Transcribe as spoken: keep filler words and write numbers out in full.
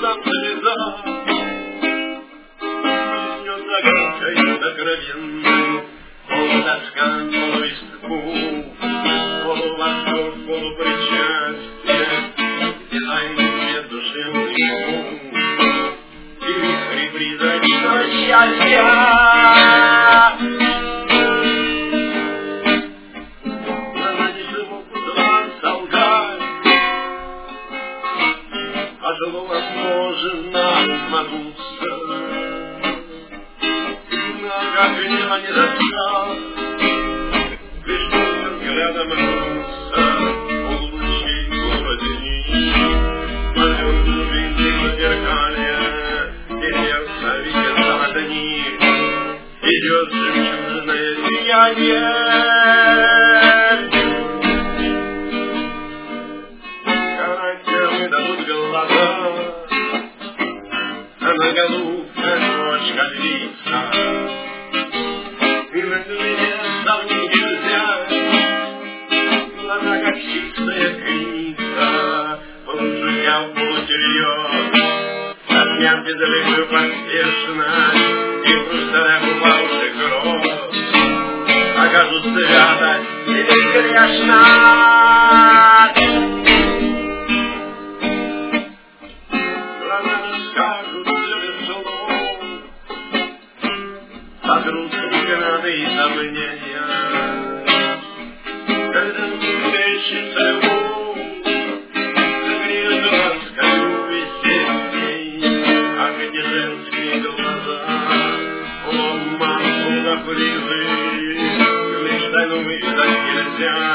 сам завязал. Снется горькой сокровенной, полутоска, полуиску, полувосторг, полупричастие, где тайны свет душевный ум и вихри призрачного счастья. Пожило возможно надуться, как небо не достал, лишь только взглядом окунулся полулучей города дней. По звездам жизни зеркалья сердца видятся одни, идет жемчужное сияние. А на голубка ночка длится, и на звездам нельзя. Глаза, как чистая книга, полужитья в полутельёк, огня безликую поспешность и пустая упавших роз. Окажу свято или грешно. Потрут преграды и сомнения, когда встретится любовь, согреет ласкою весенней, как эти женские глаза, о, маму, капризы, лишь тайну видать нельзя.